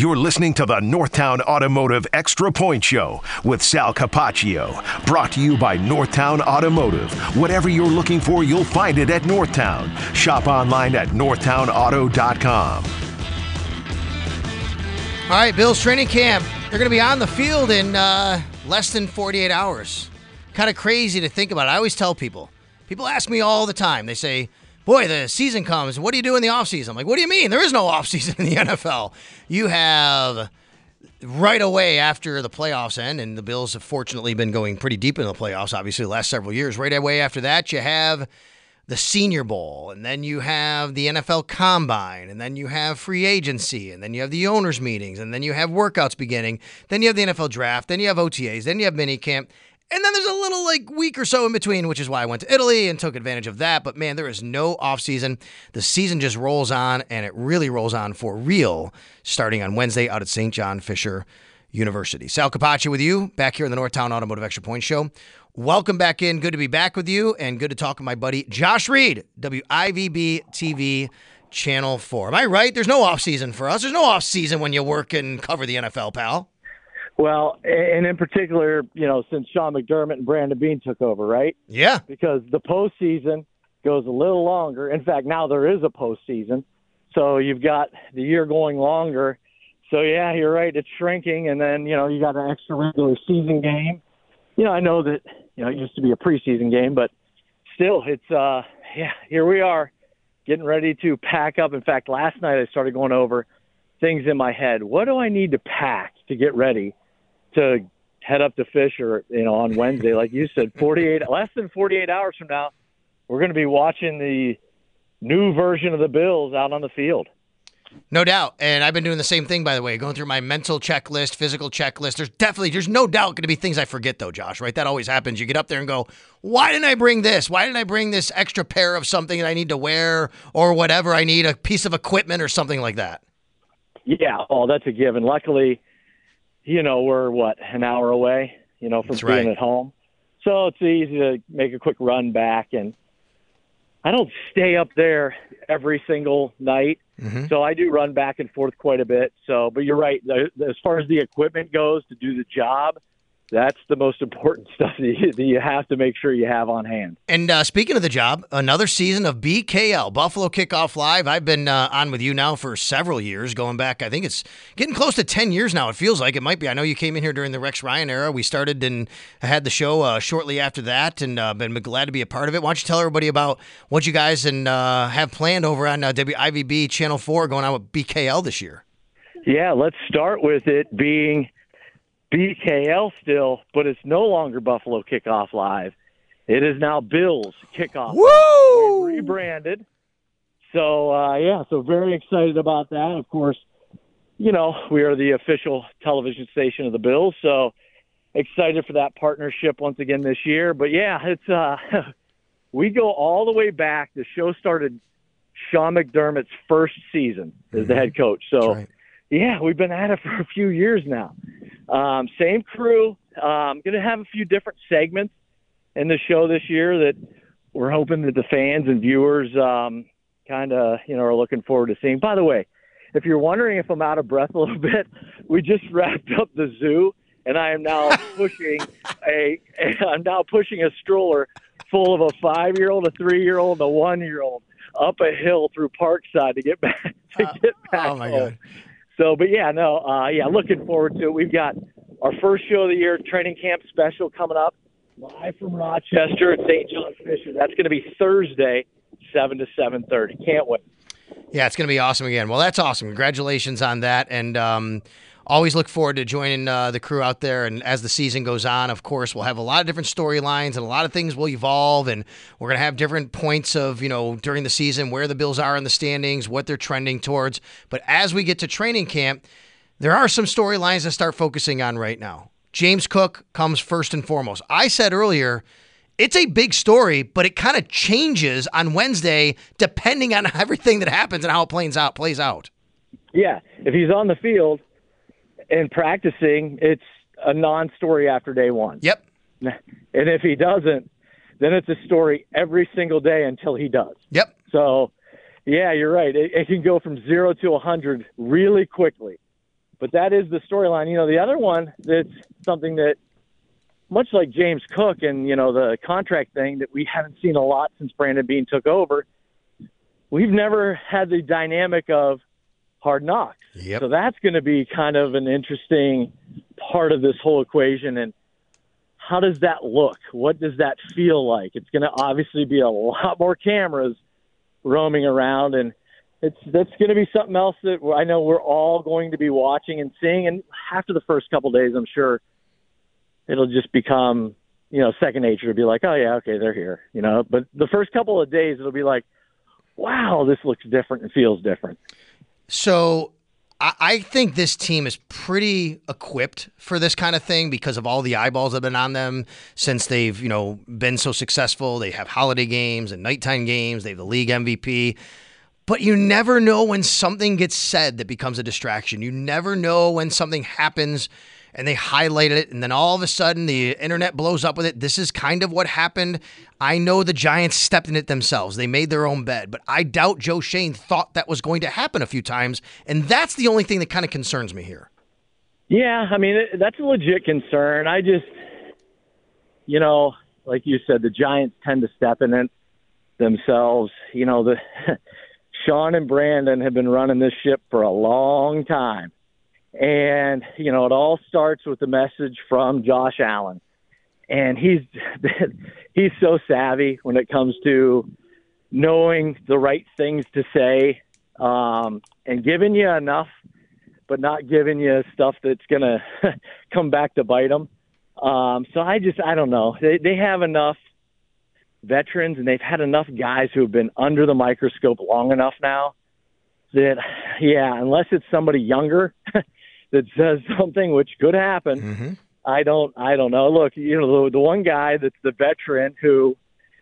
You're listening to the Northtown Automotive Extra Point Show with Sal Capaccio. Brought to you by Northtown Automotive. Whatever you're looking for, you'll find it at Northtown. Shop online at northtownauto.com. All right, Bills training camp. They're going to be on the field in less than 48 hours. Kind of crazy to think about. I always tell people ask me all the time. They say, boy, the season comes. What do you do in the offseason? I'm like, what do you mean? There is no offseason in the NFL. You have right away after the playoffs end, and the Bills have fortunately been going pretty deep in the playoffs, obviously, the last several years. Right away after that, you have the Senior Bowl, and then you have the NFL Combine, and then you have free agency, and then you have the owners' meetings, and then you have workouts beginning, then you have the NFL Draft, then you have OTAs, then you have minicamp. And then there's a little week or so in between, which is why I went to Italy and took advantage of that. But man, there is no off season. The season just rolls on, and it really rolls on for real starting on Wednesday out at St. John Fisher University. Sal Capaccio with you back here in the Northtown Automotive Extra Point Show. Welcome back in. Good to be back with you, and good to talk with my buddy Josh Reed, WIVB TV Channel 4. Am I right? There's no off season for us. There's no off season when you work and cover the NFL, pal. Well, and in particular, since Sean McDermott and Brandon Beane took over, right? Yeah. Because the postseason goes a little longer. In fact, now there is a postseason. So you've got the year going longer. So, yeah, you're right. It's shrinking. And then, you got an extra regular season game. I know that, it used to be a preseason game, but still it's, here we are getting ready to pack up. In fact, last night I started going over things in my head. What do I need to pack to get ready to head up to Fisher, on Wednesday? Like you said, less than 48 hours from now, we're going to be watching the new version of the Bills out on the field. No doubt. And I've been doing the same thing, by the way, going through my mental checklist, physical checklist. There's no doubt going to be things I forget, though, Josh, right? That always happens. You get up there and go, why didn't I bring this? Why didn't I bring this extra pair of something that I need to wear or whatever? I need a piece of equipment or something like that. Yeah. Oh, that's a given. Luckily, we're an hour away, from That's being right. at home. So it's easy to make a quick run back. And I don't stay up there every single night. Mm-hmm. So I do run back and forth quite a bit. So, but you're right. As far as the equipment goes to do the job, that's the most important stuff that you have to make sure you have on hand. And speaking of the job, another season of BKL, Buffalo Kickoff Live. I've been on with you now for several years, going back, I think it's getting close to 10 years now. It feels like it might be. I know you came in here during the Rex Ryan era. We started and had the show shortly after that, and been glad to be a part of it. Why don't you tell everybody about what you guys have planned over on WIVB Channel 4 going on with BKL this year? Yeah, let's start with it being BKL still, but it's no longer Buffalo Kickoff Live. It is now Bills Kickoff Woo! Live. We've rebranded. So, so very excited about that. Of course, we are the official television station of the Bills, so excited for that partnership once again this year. But, yeah, it's we go all the way back. The show started Sean McDermott's first season as the head coach. So, That's right. Yeah, we've been at it for a few years now. Same crew. Going to have a few different segments in the show this year that we're hoping that the fans and viewers kind of, are looking forward to seeing. By the way, if you're wondering if I'm out of breath a little bit, we just wrapped up the zoo, and I am now pushing a stroller full of a 5-year-old, a 3-year-old, and a 1-year-old up a hill through Parkside to get back Oh my home. God. So, but looking forward to it. We've got our first show of the year, training camp special, coming up live from Rochester at St. John Fisher. That's going to be Thursday, 7 to 7:30. Can't wait. Yeah, it's going to be awesome again. Well, that's awesome. Congratulations on that. And always look forward to joining the crew out there. And as the season goes on, of course, we'll have a lot of different storylines and a lot of things will evolve. And we're going to have different points of, during the season, where the Bills are in the standings, what they're trending towards. But as we get to training camp, there are some storylines to start focusing on right now. James Cook comes first and foremost. I said earlier, it's a big story, but it kind of changes on Wednesday depending on everything that happens and how it plays out. Yeah, if he's on the field and practicing, it's a non-story after day one. Yep. And if he doesn't, then it's a story every single day until he does. Yep. So, yeah, you're right. It can go from 0 to 100 really quickly. But that is the storyline. The other one that's something that, much like James Cook and, the contract thing that we haven't seen a lot since Brandon Beane took over, we've never had the dynamic of Hard Knocks. Yep. So that's going to be kind of an interesting part of this whole equation. And how does that look? What does that feel like? It's going to obviously be a lot more cameras roaming around, and that's going to be something else that I know we're all going to be watching and seeing. And after the first couple of days, I'm sure it'll just become, second nature to be like, oh, yeah, okay, they're here, But the first couple of days, it'll be like, wow, this looks different and feels different. So I think this team is pretty equipped for this kind of thing because of all the eyeballs that have been on them since they've, been so successful. They have holiday games and nighttime games. They have the league MVP. But you never know when something gets said that becomes a distraction. You never know when something happens and they highlight it, and then all of a sudden the internet blows up with it. This is kind of what happened. I know the Giants stepped in it themselves. They made their own bed, but I doubt Joe Schoen thought that was going to happen a few times, and that's the only thing that kind of concerns me here. Yeah, I mean, that's a legit concern. I just, like you said, the Giants tend to step in it themselves. Sean and Brandon have been running this ship for a long time. And, it all starts with the message from Josh Allen. And he's so savvy when it comes to knowing the right things to say, and giving you enough, but not giving you stuff that's going to come back to bite them. So I don't know. They have enough veterans, and they've had enough guys who have been under the microscope long enough now that, yeah, unless it's somebody younger that says something, which could happen. Mm-hmm. I don't know. Look, the one guy that's the veteran who,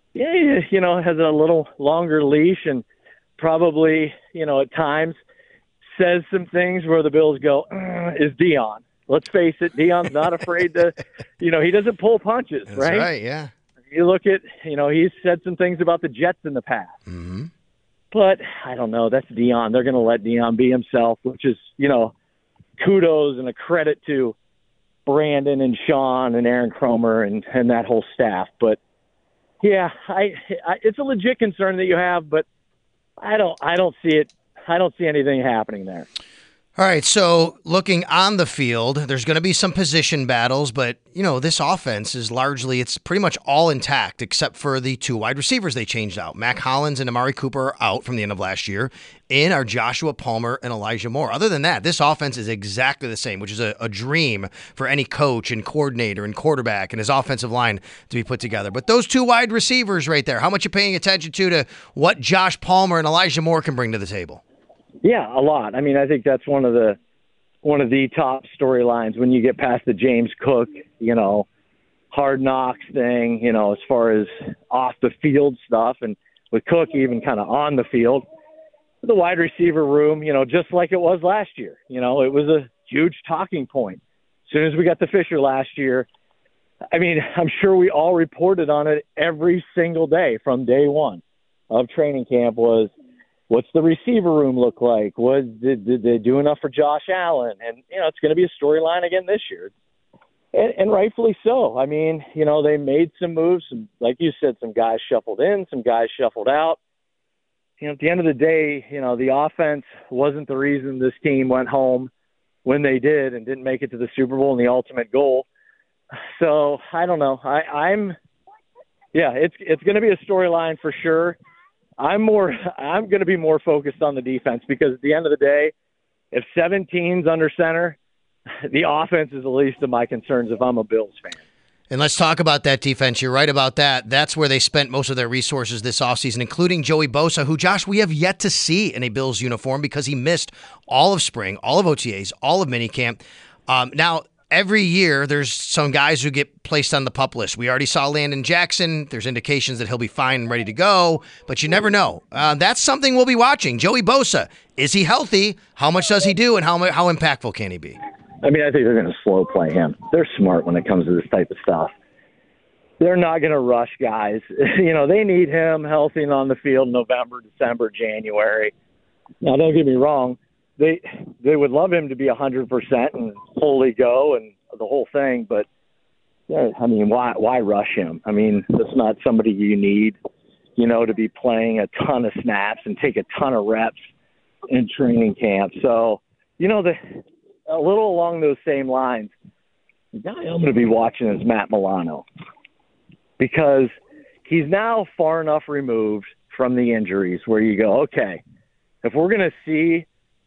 has a little longer leash and probably, at times says some things where the Bills go, is Deion. Let's face it, Deion's not afraid to, he doesn't pull punches, That's right? right, yeah. You look at, he's said some things about the Jets in the past. Mm-hmm. But I don't know. That's Deion. They're going to let Deion be himself, which is, kudos and a credit to Brandon and Sean and Aaron Cromer and that whole staff. But yeah, it's a legit concern that you have, but I don't see it. I don't see anything happening there. All right, so looking on the field, there's going to be some position battles, but, this offense is it's pretty much all intact except for the two wide receivers they changed out. Mac Hollins and Amari Cooper are out from the end of last year. In are Joshua Palmer and Elijah Moore. Other than that, this offense is exactly the same, which is a dream for any coach and coordinator and quarterback and his offensive line to be put together. But those two wide receivers right there, how much you paying attention to what Josh Palmer and Elijah Moore can bring to the table? Yeah, a lot. I mean, I think that's one of the top storylines when you get past the James Cook, Hard Knocks thing, as far as off the field stuff, and with Cook even kind of on the field. The wide receiver room, just like it was last year. It was a huge talking point. As soon as we got the Fisher last year, I mean, I'm sure we all reported on it every single day from day one of training camp was, what's the receiver room look like? Did they do enough for Josh Allen? And, it's going to be a storyline again this year. And rightfully so. I mean, they made some moves. Like you said, some guys shuffled in, some guys shuffled out. At the end of the day, the offense wasn't the reason this team went home when they did and didn't make it to the Super Bowl and the ultimate goal. So I don't know. It's going to be a storyline for sure. I'm going to be more focused on the defense because at the end of the day, if 17's under center, the offense is the least of my concerns if I'm a Bills fan. And let's talk about that defense. You're right about that. That's where they spent most of their resources this offseason, including Joey Bosa, who, Josh, we have yet to see in a Bills uniform because he missed all of spring, all of OTAs, all of minicamp. Now, every year, there's some guys who get placed on the PUP list. We already saw Landon Jackson. There's indications that he'll be fine and ready to go, but you never know. That's something we'll be watching. Joey Bosa, is he healthy? How much does he do, and how impactful can he be? I mean, I think they're going to slow play him. They're smart when it comes to this type of stuff. They're not going to rush guys. They need him healthy and on the field in November, December, January. Now, don't get me wrong. they would love him to be 100% and fully go and the whole thing, but yeah, I mean, why rush him? I mean, that's not somebody you need, to be playing a ton of snaps and take a ton of reps in training camp. So, a little along those same lines, the guy I'm going to be watching is Matt Milano, because he's now far enough removed from the injuries where you go, okay, if we're going to see,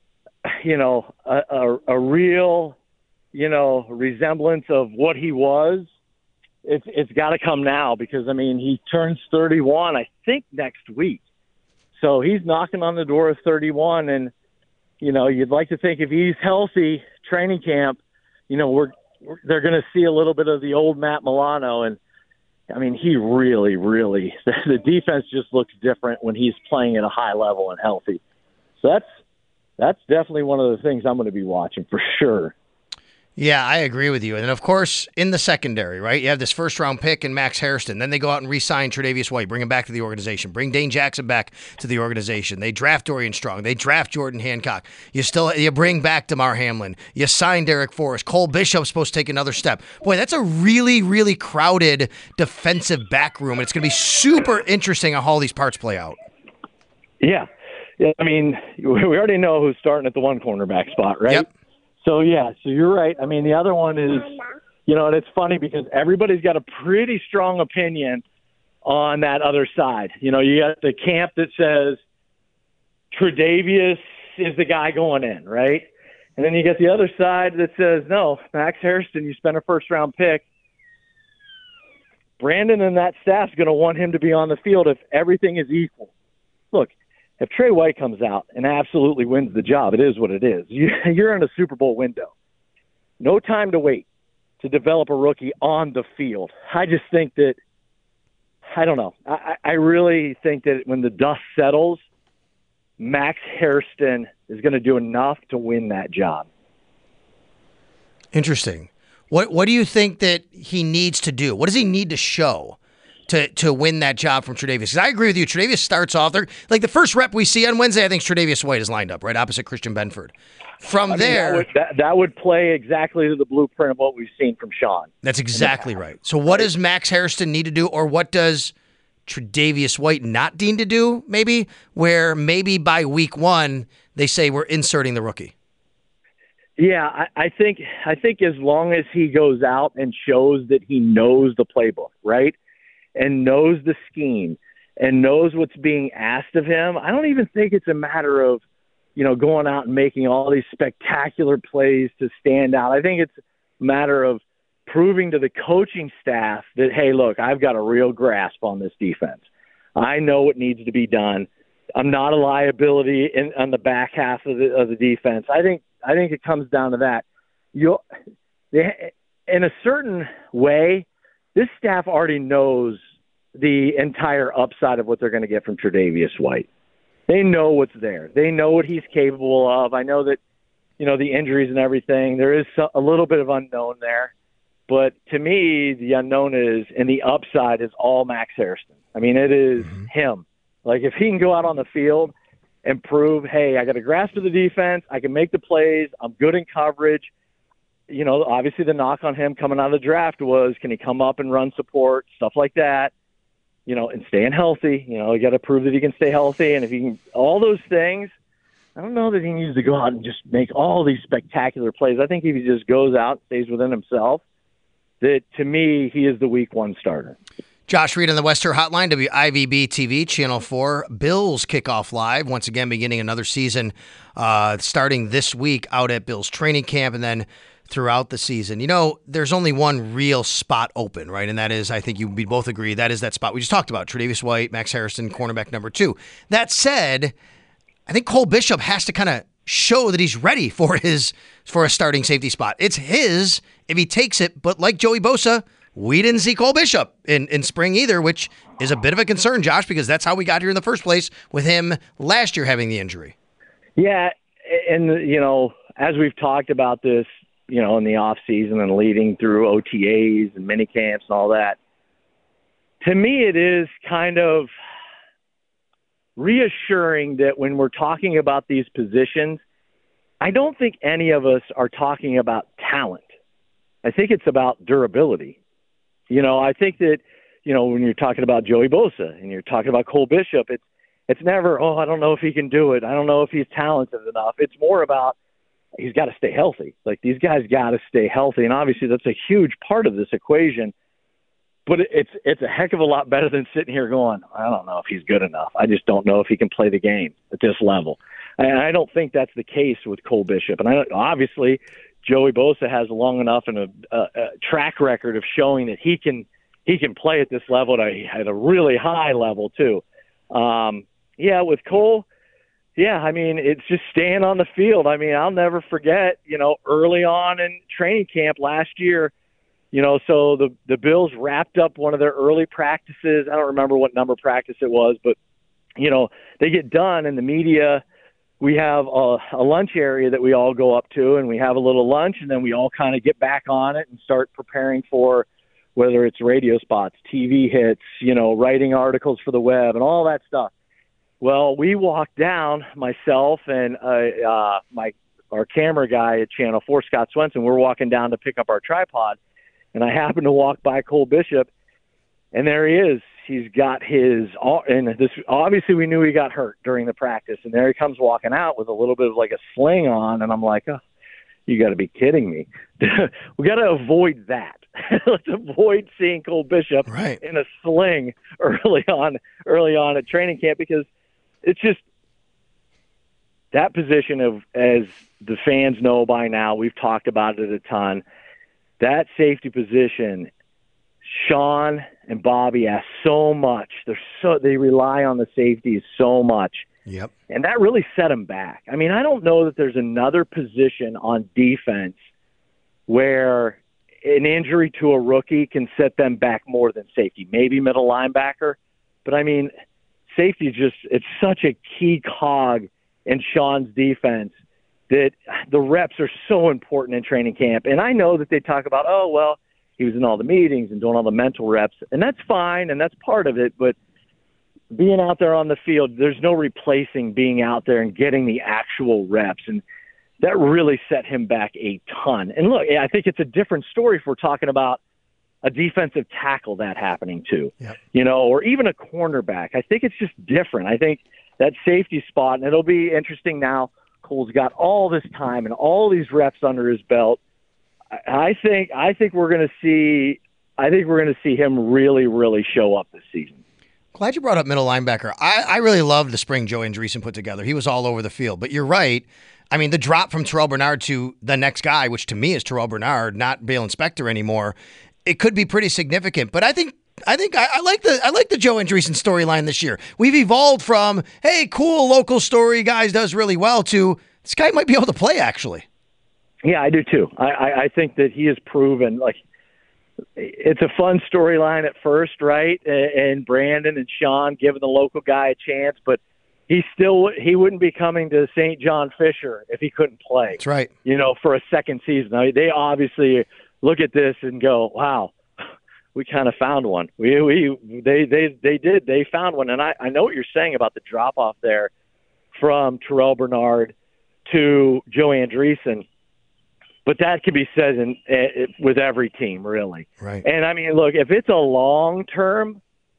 a real, resemblance of what he was, it's got to come now, because, I mean, he turns 31, I think, next week. So he's knocking on the door of 31, and, you'd like to think if he's healthy, training camp, they're going to see a little bit of the old Matt Milano. And, I mean, he really, really – the defense just looks different when he's playing at a high level and healthy. So that's definitely one of the things I'm going to be watching for sure. Yeah, I agree with you. And then, of course, in the secondary, right, you have this first-round pick in Max Hairston. Then they go out and re-sign Tre'Davious White, bring him back to the organization, bring Dane Jackson back to the organization. They draft Dorian Strong. They draft Jordan Hancock. You bring back DeMar Hamlin. You sign Derek Forrest. Cole Bishop's supposed to take another step. Boy, that's a really, really crowded defensive back room, and it's going to be super interesting how all these parts play out. Yeah. I mean, we already know who's starting at the one cornerback spot, right? Yep. So you're right. I mean, the other one is, and it's funny because everybody's got a pretty strong opinion on that other side. You got the camp that says Tre'Davious is the guy going in, right? And then you get the other side that says, no, Max Hairston, you spent a first-round pick. Brandon and that staff's going to want him to be on the field if everything is equal. Look, if Trey White comes out and absolutely wins the job, it is what it is. You're in a Super Bowl window. No time to wait to develop a rookie on the field. I just think that, I don't know. I really think that when the dust settles, Max Hairston is going to do enough to win that job. Interesting. What do you think that he needs to do? What does he need to show to win that job from Tre'Davious? Because I agree with you. Tre'Davious starts off there. Like the first rep we see on Wednesday, I think Tre'Davious White is lined up right opposite Christian Benford. That would play exactly to the blueprint of what we've seen from Sean. That's exactly right. So what does Max Hairston need to do, or what does Tre'Davious White not need to do, maybe, where maybe by week one they say we're inserting the rookie? Yeah, I think as long as he goes out and shows that he knows the playbook, right, and knows the scheme and knows what's being asked of him, I don't even think it's a matter of, going out and making all these spectacular plays to stand out. I think it's a matter of proving to the coaching staff that, hey, look, I've got a real grasp on this defense. I know what needs to be done. I'm not a liability on the back half of the defense. I think it comes down to that. In a certain way, this staff already knows the entire upside of what they're going to get from Tre'Davious White. They know what's there. They know what he's capable of. I know that, the injuries and everything, there is a little bit of unknown there. But to me, the unknown is, and the upside is all Max Hairston. I mean, it is him. Like, if he can go out on the field and prove, hey, I got a grasp of the defense, I can make the plays, I'm good in coverage. Obviously the knock on him coming out of the draft was, can he come up and run support, stuff like that, and staying healthy. You got to prove that he can stay healthy. And if he can, all those things, I don't know that he needs to go out and just make all these spectacular plays. I think if he just goes out, stays within himself, that to me, he is the week one starter. Josh Reed on the Wester Hotline, WIVB TV, Channel 4. Bills kickoff live, once again beginning another season starting this week out at Bills training camp and then throughout the season. There's only one real spot open, right? And that is, I think we both agree, that is that spot we just talked about, Tre'Davious White, Max Hairston, cornerback number 2. That said, I think Cole Bishop has to kind of show that he's ready for a starting safety spot. It's his if he takes it, but like Joey Bosa, we didn't see Cole Bishop in spring either, which is a bit of a concern, Josh, because that's how we got here in the first place with him last year having the injury. Yeah, and, as we've talked about this, in the off season and leading through OTAs and mini camps and all that, to me it is kind of reassuring that when we're talking about these positions, I don't think any of us are talking about talent. I think it's about durability. I think that, when you're talking about Joey Bosa and you're talking about Cole Bishop, it's never, I don't know if he can do it. I don't know if he's talented enough. It's more about he's got to stay healthy. Like, these guys got to stay healthy, and obviously that's a huge part of this equation. But it's a heck of a lot better than sitting here going, I don't know if he's good enough. I just don't know if he can play the game at this level. And I don't think that's the case with Cole Bishop. And obviously, Joey Bosa has long enough and a track record of showing that he can play at this level at a really high level too. With Cole, it's just staying on the field. I'll never forget, early on in training camp last year, so the Bills wrapped up one of their early practices. I don't remember what number practice it was, but, they get done and the media, we have a lunch area that we all go up to, and we have a little lunch, and then we all kind of get back on it and start preparing for whether it's radio spots, TV hits, writing articles for the web and all that stuff. Well, we walked down, myself and our camera guy at Channel 4, Scott Swenson, we're walking down to pick up our tripod, and I happened to walk by Cole Bishop, and there he is. He's got and this, obviously we knew he got hurt during the practice, and there he comes walking out with a little bit of like a sling on, and I'm like, oh, you got to be kidding me. We got to avoid that. Let's avoid seeing Cole Bishop in a sling early on at training camp, because it's just that position of, as the fans know by now, we've talked about it a ton, that safety position, Sean and Bobby ask so much. They rely on the safeties so much. Yep. And that really set them back. I don't know that there's another position on defense where an injury to a rookie can set them back more than safety. Maybe middle linebacker. But safety it's such a key cog in Sean's defense that the reps are so important in training camp. And I know that they talk about, he was in all the meetings and doing all the mental reps, and that's fine, and that's part of it, but being out there on the field, there's no replacing being out there and getting the actual reps, and that really set him back a ton. And look, I think it's a different story if we're talking about a defensive tackle that happening too, or even a cornerback. I think it's just different. I think that safety spot, and it'll be interesting now, Cole's got all this time and all these reps under his belt. I think we're going to see him really, really show up this season. Glad you brought up middle linebacker. I really loved the spring Joey Andreessen put together. He was all over the field. But you're right. The drop from Terrell Bernard to the next guy, which to me is Terrell Bernard, not Bale Inspector anymore, it could be pretty significant. But I think I like the Joe Andreessen storyline this year. We've evolved from, hey, cool local story, guys does really well, to this guy might be able to play actually. Yeah, I do too. I think that he has proven, it's a fun storyline at first, right? And Brandon and Sean giving the local guy a chance, but he wouldn't be coming to St. John Fisher if he couldn't play. That's right. For a second season. They obviously look at this and go, wow, we kind of found one. They found one. And I know what you're saying about the drop off there from Terrell Bernard to Joe Andreessen. But that can be said with every team, really. Right. And, look, if it's a long-term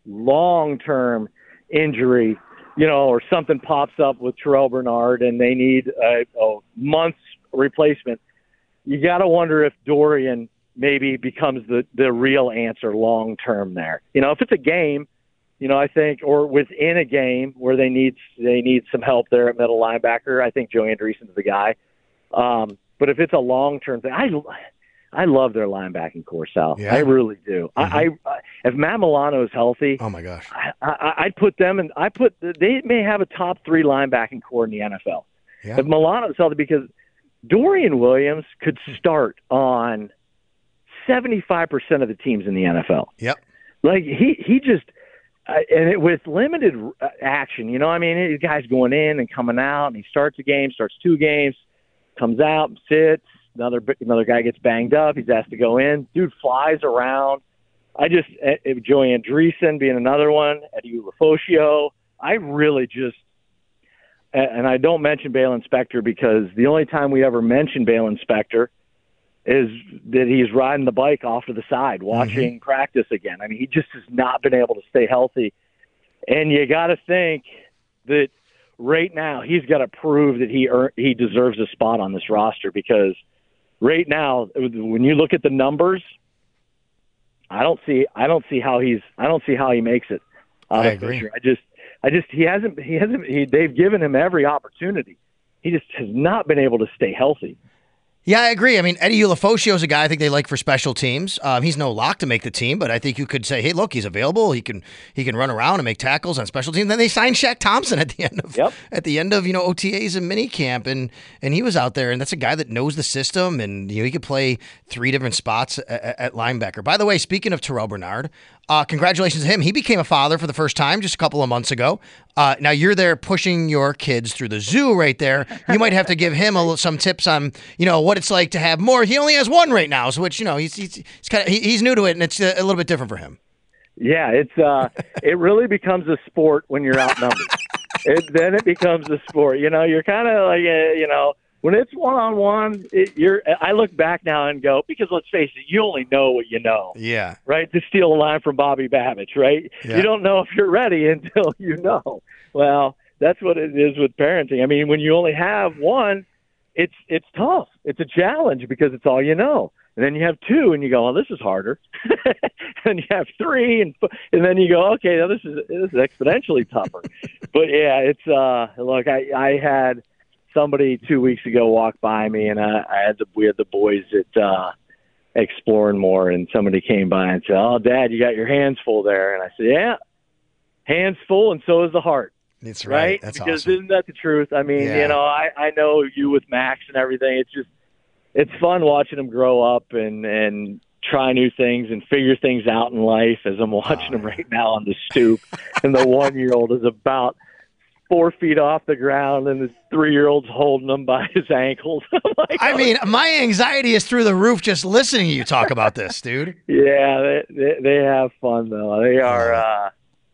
injury, or something pops up with Terrell Bernard and they need a month's replacement, you got to wonder if Dorian maybe becomes the real answer long-term there. If it's a game, I think, or within a game where they need some help there at middle linebacker, I think Joe Andreessen's the guy. But if it's a long-term thing, I love their linebacking core, Sal. Yeah. I really do. Mm-hmm. If Matt Milano is healthy, oh my gosh, I'd put them and they may have a top 3 linebacking core in the NFL. Yeah. If Milano is healthy, because Dorian Williams could start on 75% of the teams in the NFL. Yep. He just with limited action, these guys going in and coming out, and he starts a game, starts 2 games. Comes out, sits, another guy gets banged up, he's asked to go in. Dude flies around. Joey Andreessen being another one, Eddie Ulofoshio, and I don't mention Balen Spector because the only time we ever mention Balen Spector is that he's riding the bike off to the side, watching practice again. I mean, he just has not been able to stay healthy. And you got to think that right now he's got to prove that he deserves a spot on this roster, because right now, when you look at the numbers, I don't see how he makes it. I agree. Fisher. They've given him every opportunity. He just has not been able to stay healthy. Yeah, I agree. I mean, Eddie Ulafosio is a guy I think they like for special teams. He's no lock to make the team, but I think you could say, hey, look, he's available. He can run around and make tackles on special teams. Then they signed Shaq Thompson at the end of OTAs and minicamp, and he was out there, and that's a guy that knows the system, and he could play 3 different spots at linebacker. By the way, speaking of Terrell Bernard, congratulations to him. He became a father for the first time just a couple of months ago. Now you're there pushing your kids through the zoo right there. You might have to give him some tips on, what it's like to have more. He only has 1 right now, so which, he's new to it, and it's a little bit different for him. Yeah, it really becomes a sport when you're outnumbered. Then it becomes a sport. You're kind of like, when it's one-on-one, I look back now and go, because let's face it, you only know what you know. Yeah. Right? To steal a line from Bobby Babbage, right? Yeah. You don't know if you're ready until you know. Well, that's what it is with parenting. I mean, when you only have 1, it's tough. It's a challenge because it's all you know. And then you have 2, and you go, well, this is harder. And you have 3, and then you go, okay, now this is exponentially tougher. But yeah, it's look, I had somebody 2 weeks ago walk by me, and we had the boys at Exploring More, and somebody came by and said, "Oh, Dad, you got your hands full there." And I said, "Yeah, hands full, and so is the heart." That's right. That's because awesome. Isn't that the truth? I mean, I know you with Max and everything. It's fun watching them grow up and try new things and figure things out in life. As I'm watching them right now on the stoop, and the 1-year-old is about 4 feet off the ground, and the 3-year-old's holding him by his ankles. I mean, my anxiety is through the roof just listening to you talk about this, dude. Yeah, they have fun though. They are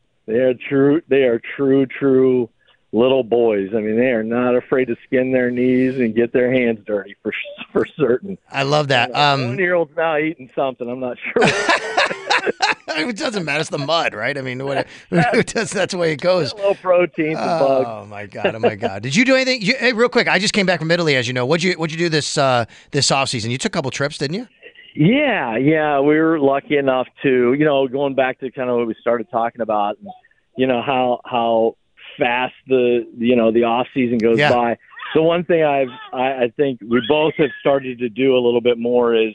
true little boys. I mean, they are not afraid to skin their knees and get their hands dirty for certain. I love that. 1-year-old's now eating something. I'm not sure. It doesn't matter. It's the mud, right? I mean, that's the way it goes. Low protein, bugs. Oh my god! Did you do anything? Hey, real quick, I just came back from Italy, as you know. What'd you do this off season? You took a couple trips, didn't you? Yeah. We were lucky enough to, going back to kind of what we started talking about, how fast the off season goes by. So one thing I think we both have started to do a little bit more is,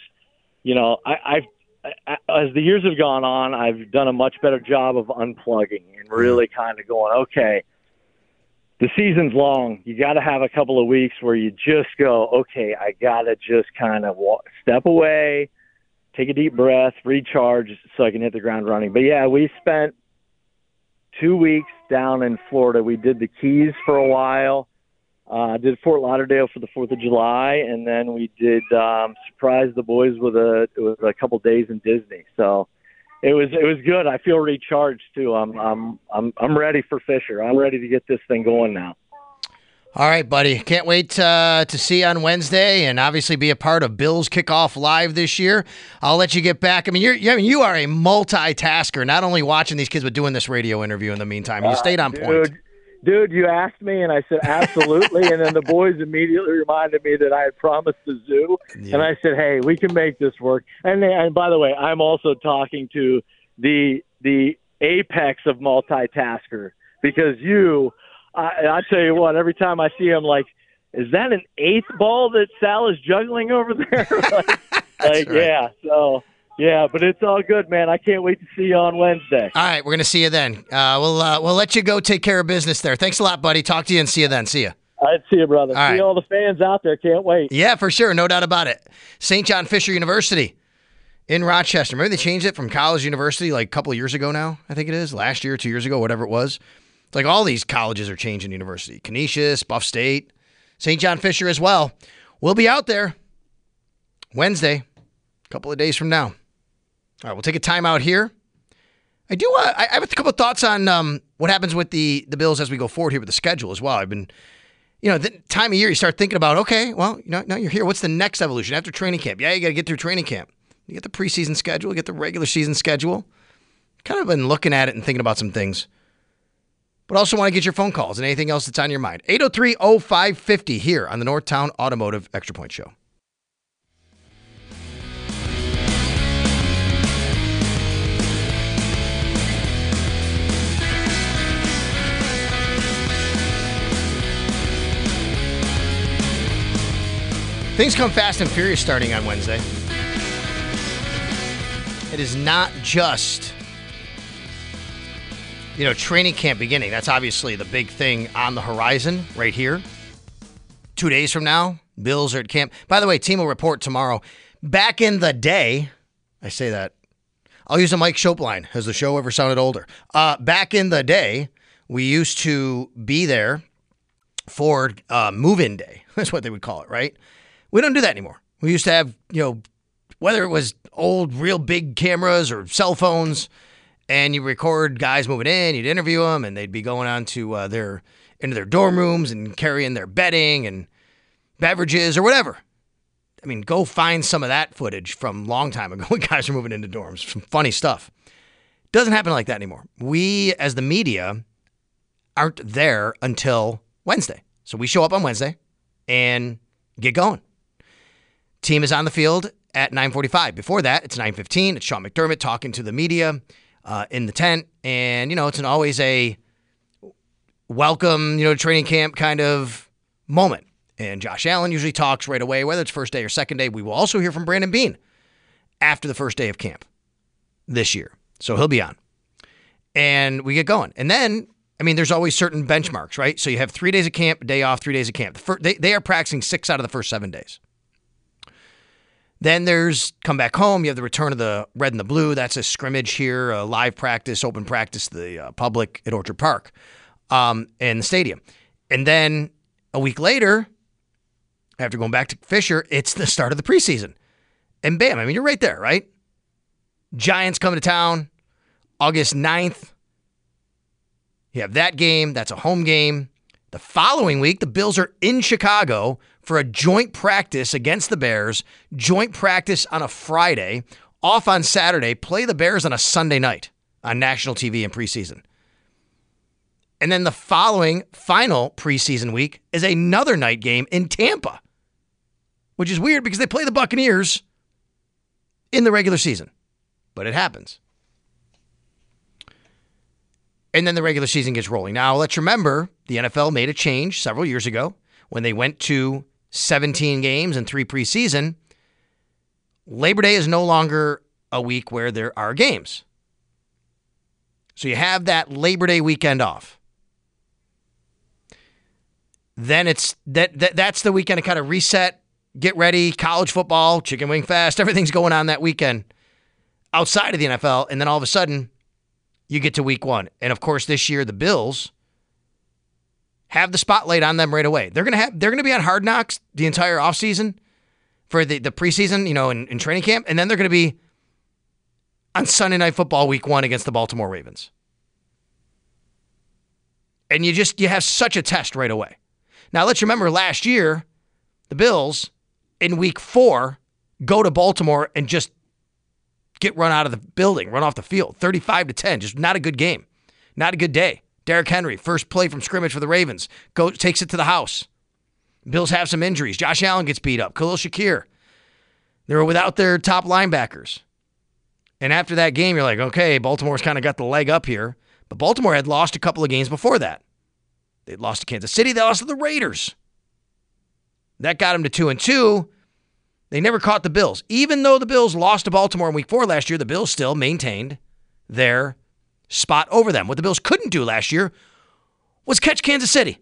as the years have gone on, I've done a much better job of unplugging and really kind of going, okay, the season's long. You got to have a couple of weeks where you just go, okay, I got to just kind of step away, take a deep breath, recharge so I can hit the ground running. But yeah, we spent 2 weeks down in Florida. We did the Keys for a while. Did Fort Lauderdale for the 4th of July, and then we did surprise the boys with a couple days in Disney. So it was good. I feel recharged too. I'm ready for Fisher. I'm ready to get this thing going now. All right, buddy. Can't wait to see you on Wednesday, and obviously be a part of Bills Kickoff Live this year. I'll let you get back. I mean, you are a multitasker, not only watching these kids but doing this radio interview in the meantime. You stayed on point. Dude, you asked me, and I said, absolutely. And then the boys immediately reminded me that I had promised the zoo. Yeah. And I said, hey, we can make this work. And by the way, I'm also talking to the apex of multitasker, because I tell you what, every time I see him, like, is that an 8th ball that Sal is juggling over there? Right. Yeah, so... Yeah, but it's all good, man. I can't wait to see you on Wednesday. All right, we're going to see you then. We'll let you go take care of business there. Thanks a lot, buddy. Talk to you and see you then. See you. All right, see you, brother. All see right. all the fans out there. Can't wait. Yeah, for sure. No doubt about it. St. John Fisher University in Rochester. Remember they changed it from college university like a couple of years ago now? I think it is. Last year, 2 years ago, whatever it was. It's like all these colleges are changing university. Canisius, Buff State, St. John Fisher as well. We'll be out there Wednesday, a couple of days from now. All right, we'll take a time out here. I have a couple of thoughts on what happens with the Bills as we go forward here with the schedule as well. I've been, the time of year you start thinking about, okay, well, now you're here. What's the next evolution after training camp? Yeah, you got to get through training camp. You get the preseason schedule, you get the regular season schedule. Kind of been looking at it and thinking about some things. But also want to get your phone calls and anything else that's on your mind. 803-0550 here on the Northtown Automotive Extra Point Show. Things come fast and furious starting on Wednesday. It is not just, training camp beginning. That's obviously the big thing on the horizon right here. 2 days from now, Bills are at camp. By the way, team will report tomorrow. Back in the day, I say that. I'll use a Mike Shope line. Has the show ever sounded older? Back in the day, we used to be there for move-in day. That's what they would call it, right? We don't do that anymore. We used to have, whether it was old, real big cameras or cell phones, and you record guys moving in, you'd interview them, and they'd be going on to into their dorm rooms and carrying their bedding and beverages or whatever. I mean, go find some of that footage from a long time ago when guys were moving into dorms. Some funny stuff. Doesn't happen like that anymore. We, as the media, aren't there until Wednesday. So we show up on Wednesday and get going. Team is on the field at 9:45. Before that, it's 9:15. It's Sean McDermott talking to the media in the tent. And, it's always a welcome, training camp kind of moment. And Josh Allen usually talks right away, whether it's first day or second day. We will also hear from Brandon Beane after the first day of camp this year. So he'll be on. And we get going. And then, there's always certain benchmarks, right? So you have 3 days of camp, day off, 3 days of camp. They are practicing 6 out of the first 7 days. Then there's come back home. You have the return of the red and the blue. That's a scrimmage here, a live practice, open practice, the public at Orchard Park and the stadium. And then a week later, after going back to Fisher, it's the start of the preseason. And bam, you're right there, right? Giants coming to town August 9th. You have that game. That's a home game. The following week, the Bills are in Chicago for a joint practice against the Bears, joint practice on a Friday, off on Saturday, play the Bears on a Sunday night on national TV in preseason. And then the following final preseason week is another night game in Tampa, which is weird because they play the Buccaneers in the regular season, but it happens. And then the regular season gets rolling. Now, let's remember, the NFL made a change several years ago when they went to 17 games and 3 preseason. Labor Day is no longer a week where there are games. So you have that Labor Day weekend off. Then it's that's the weekend to kind of reset, get ready, college football, chicken wing fest, everything's going on that weekend outside of the NFL. And then all of a sudden, you get to week 1. And of course, this year, the Bills have the spotlight on them right away. They're going to be on Hard Knocks the entire offseason for the preseason, in training camp. And then they're going to be on Sunday Night Football week 1 against the Baltimore Ravens. And you have such a test right away. Now, let's remember last year, the Bills in week 4 go to Baltimore and just get run out of the building, run off the field, 35-10. Just not a good game. Not a good day. Derrick Henry, first play from scrimmage for the Ravens, takes it to the house. Bills have some injuries. Josh Allen gets beat up. Khalil Shakir. They were without their top linebackers. And after that game, you're like, okay, Baltimore's kind of got the leg up here. But Baltimore had lost a couple of games before that. They'd lost to Kansas City. They lost to the Raiders. That got them to 2-2. They never caught the Bills. Even though the Bills lost to Baltimore in week 4 last year, the Bills still maintained their spot over them. What the Bills couldn't do last year was catch Kansas City.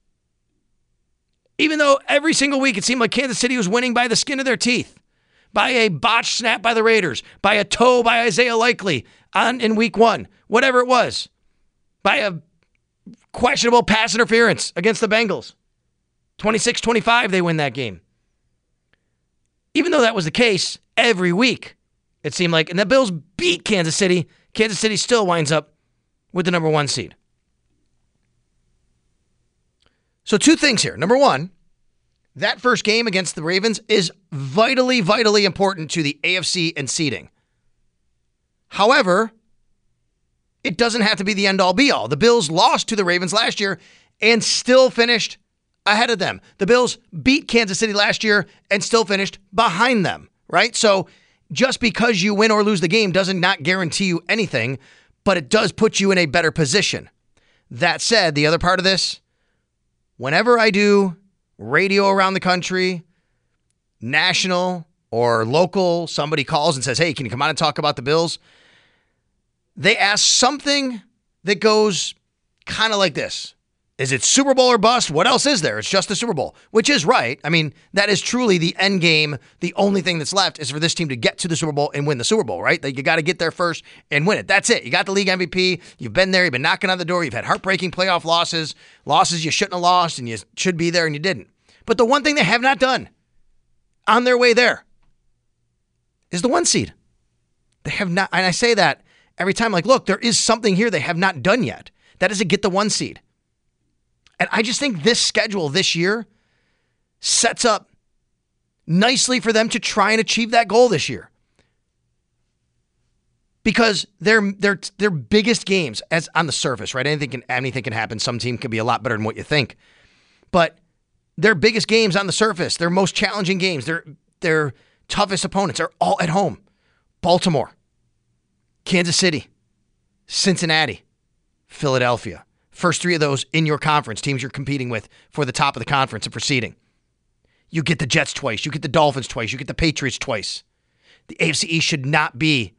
Even though every single week it seemed like Kansas City was winning by the skin of their teeth, by a botched snap by the Raiders, by a toe by Isaiah Likely in week 1, whatever it was, by a questionable pass interference against the Bengals. 26-25, they win that game. Even though that was the case every week, it seemed like, and the Bills beat Kansas City Kansas City still winds up with the number 1 seed. So 2 things here. Number 1, that first game against the Ravens is vitally, vitally important to the AFC and seeding. However, it doesn't have to be the end-all, be-all. The Bills lost to the Ravens last year and still finished ahead of them. The Bills beat Kansas City last year and still finished behind them, right? So just because you win or lose the game doesn't not guarantee you anything, but it does put you in a better position. That said, the other part of this, whenever I do radio around the country, national or local, somebody calls and says, hey, can you come on and talk about the Bills? They ask something that goes kind of like this. Is it Super Bowl or bust? What else is there? It's just the Super Bowl, which is right. I mean, that is truly the end game. The only thing that's left is for this team to get to the Super Bowl and win the Super Bowl, right? You got to get there first and win it. That's it. You got the league MVP. You've been there. You've been knocking on the door. You've had heartbreaking playoff losses you shouldn't have lost, and you should be there and you didn't. But the one thing they have not done on their way there is the 1 seed. They have not, and I say that every time, like, look, there is something here they have not done yet. That is to get the 1 seed. And I just think this schedule this year sets up nicely for them to try and achieve that goal this year. Because their biggest games, as on the surface, right? Anything can happen. Some team can be a lot better than what you think. But their biggest games on the surface, their most challenging games, their toughest opponents are all at home. Baltimore, Kansas City, Cincinnati, Philadelphia. First 3 of those in your conference, teams you're competing with for the top of the conference and proceeding. You get the Jets twice. You get the Dolphins twice. You get the Patriots twice. The AFC East should not be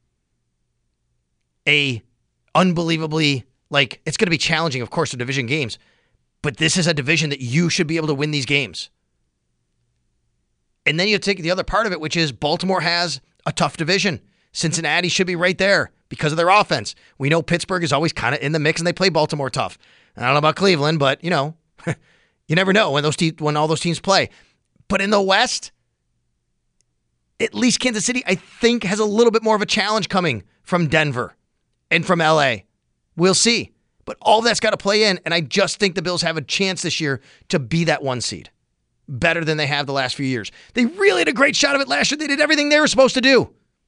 a unbelievably, it's going to be challenging, of course, the division games, but this is a division that you should be able to win these games. And then you take the other part of it, which is Baltimore has a tough division. Cincinnati should be right there because of their offense. We know Pittsburgh is always kind of in the mix, and they play Baltimore tough. I don't know about Cleveland, but, you never know when all those teams play. But in the West, at least Kansas City, I think, has a little bit more of a challenge coming from Denver and from LA. We'll see. But all that's got to play in, and I just think the Bills have a chance this year to be that 1 seed. Better than they have the last few years. They really had a great shot of it last year. They did everything they were supposed to do.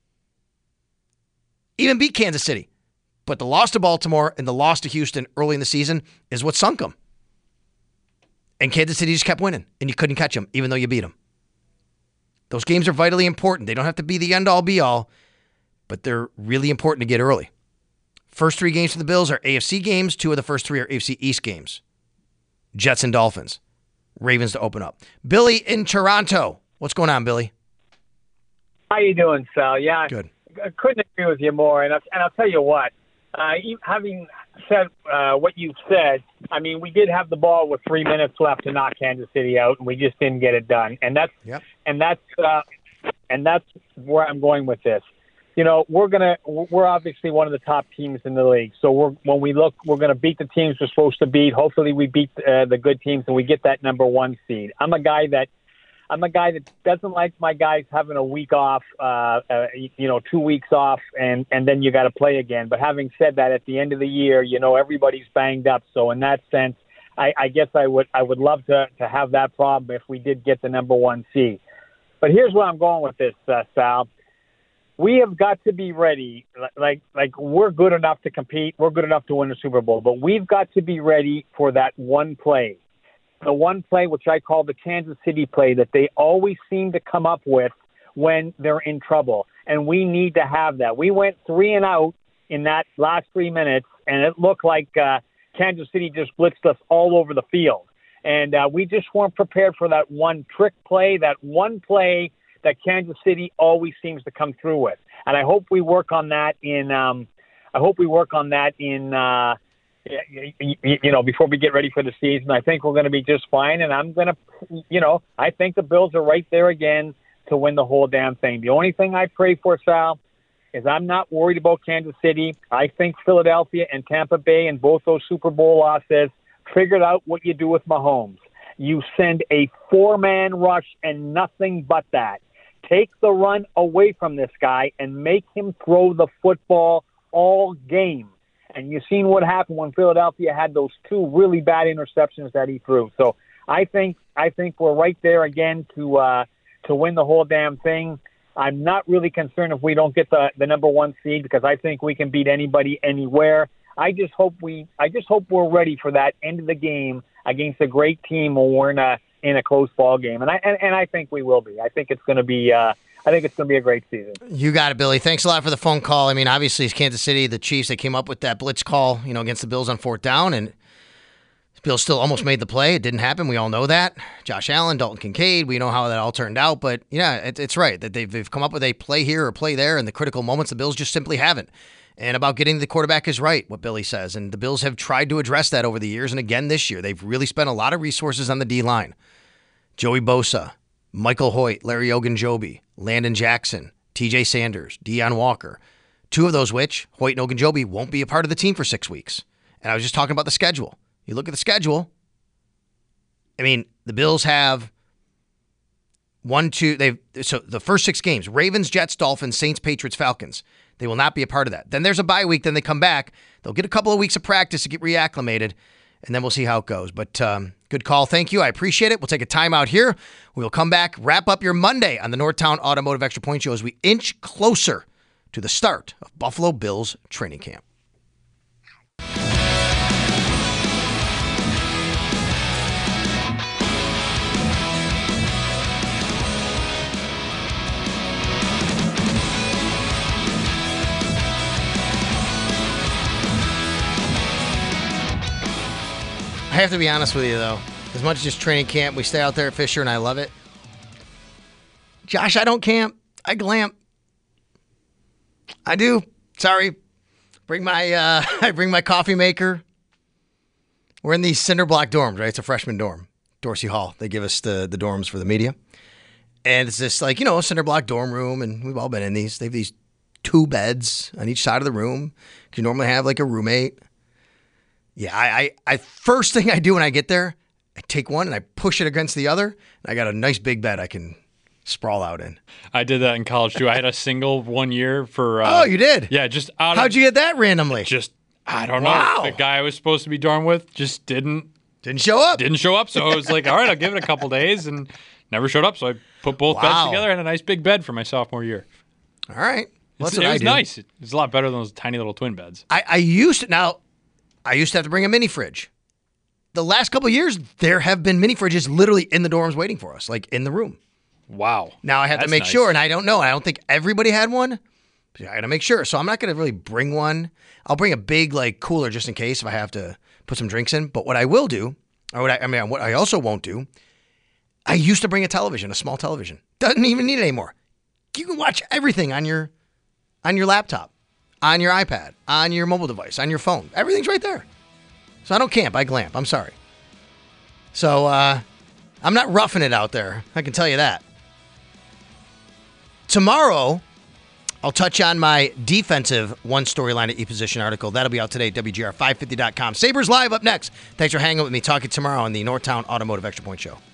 Even beat Kansas City. But the loss to Baltimore and the loss to Houston early in the season is what sunk them. And Kansas City just kept winning, and you couldn't catch them, even though you beat them. Those games are vitally important. They don't have to be the end-all, be-all, but they're really important to get early. First 3 games for the Bills are AFC games. 2 of the first 3 are AFC East games. Jets and Dolphins. Ravens to open up. Billy in Toronto. What's going on, Billy? How you doing, Sal? Yeah, good. I couldn't agree with you more. And I'll tell you what, having said what you've said, I mean, we did have the ball with 3 minutes left to knock Kansas City out, and we just didn't get it done. And that's where I'm going with this. We're obviously one of the top teams in the league. So when we look, we're going to beat the teams we're supposed to beat. Hopefully we beat the good teams and we get that number 1 seed. I'm a guy that doesn't like my guys having a week off, 2 weeks off, and then you got to play again. But having said that, at the end of the year, everybody's banged up. So in that sense, I guess I would love to have that problem if we did get the number 1 seed. But here's where I'm going with this, Sal. We have got to be ready. Like we're good enough to compete. We're good enough to win the Super Bowl. But we've got to be ready for that one play. The one play, which I call the Kansas City play, that they always seem to come up with when they're in trouble. And we need to have that. We went 3 and out in that last 3 minutes, and it looked like Kansas City just blitzed us all over the field. And we just weren't prepared for that one trick play, that one play that Kansas City always seems to come through with. And I hope we work on that before we get ready for the season. I think we're going to be just fine. And I think the Bills are right there again to win the whole damn thing. The only thing I pray for, Sal, is I'm not worried about Kansas City. I think Philadelphia and Tampa Bay and both those Super Bowl losses figured out what you do with Mahomes. You send a 4-man rush and nothing but that. Take the run away from this guy and make him throw the football all game. And you've seen what happened when Philadelphia had those two really bad interceptions that he threw. So I think we're right there again to win the whole damn thing. I'm not really concerned if we don't get the number one seed, because I think we can beat anybody anywhere. I just hope we're ready for that end of the game against a great team when we're in a close ball game, and I think we will be. I think it's going to be a great season. You got it, Billy. Thanks a lot for the phone call. I mean, obviously, it's Kansas City, the Chiefs, they came up with that blitz call, against the Bills on 4th down, and Bills still almost made the play. It didn't happen. We all know that. Josh Allen, Dalton Kincaid, we know how that all turned out. But, yeah, it's right that they've come up with a play here or play there, and the critical moments the Bills just simply haven't. And about getting the quarterback is right, what Billy says. And the Bills have tried to address that over the years. And again this year, they've really spent a lot of resources on the D-line. Joey Bosa, Michael Hoyt, Larry Ogunjobi, Landon Jackson, TJ Sanders, Deion Walker. Two of those which, Hoyt and Ogunjobi, won't be a part of the team for 6 weeks. And I was just talking about the schedule. You look at the schedule. I mean, the Bills have so the first 6 games, Ravens, Jets, Dolphins, Saints, Patriots, Falcons. They will not be a part of that. Then there's a bye week. Then they come back. They'll get a couple of weeks of practice to get reacclimated, and then we'll see how it goes. But good call. Thank you. I appreciate it. We'll take a timeout here. We'll come back, wrap up your Monday on the Northtown Automotive Extra Point Show as we inch closer to the start of Buffalo Bills training camp. I have to be honest with you, though. As much as just training camp, we stay out there at Fisher, and I love it. Josh, I don't camp. I glamp. I do. Sorry. I bring my coffee maker. We're in these cinder block dorms, right? It's a freshman dorm. Dorsey Hall. They give us the dorms for the media. And it's just like, a cinder block dorm room, and we've all been in these. They have these 2 beds on each side of the room. You normally have like a roommate. Yeah, I first thing I do when I get there, I take one and I push it against the other, and I got a nice big bed I can sprawl out in. I did that in college too. I had a single 1 year for. Oh, you did? Yeah, just How'd you get that randomly? I don't know. Wow. The guy I was supposed to be dorm with just didn't show up. So I was like, all right, I'll give it a couple days, and never showed up. So I put both beds together and a nice big bed for my sophomore year. All right, well, it was nice. It was a lot better than those tiny little twin beds. I used to have to bring a mini fridge. The last couple of years, there have been mini fridges literally in the dorms waiting for us, like in the room. Wow. Now I have to make sure, and I don't know. I don't think everybody had one. But I got to make sure. So I'm not going to really bring one. I'll bring a big cooler just in case if I have to put some drinks in. But what I will do, what I also won't do, I used to bring a television, a small television. Doesn't even need it anymore. You can watch everything on your laptop, on your iPad, on your mobile device, on your phone. Everything's right there. So I don't camp. I glamp. I'm sorry. So I'm not roughing it out there. I can tell you that. Tomorrow, I'll touch on my defensive one storyline at E-Position article. That'll be out today at WGR550.com. Sabres Live up next. Thanks for hanging with me. Talk to you tomorrow on the Northtown Automotive Extra Point Show.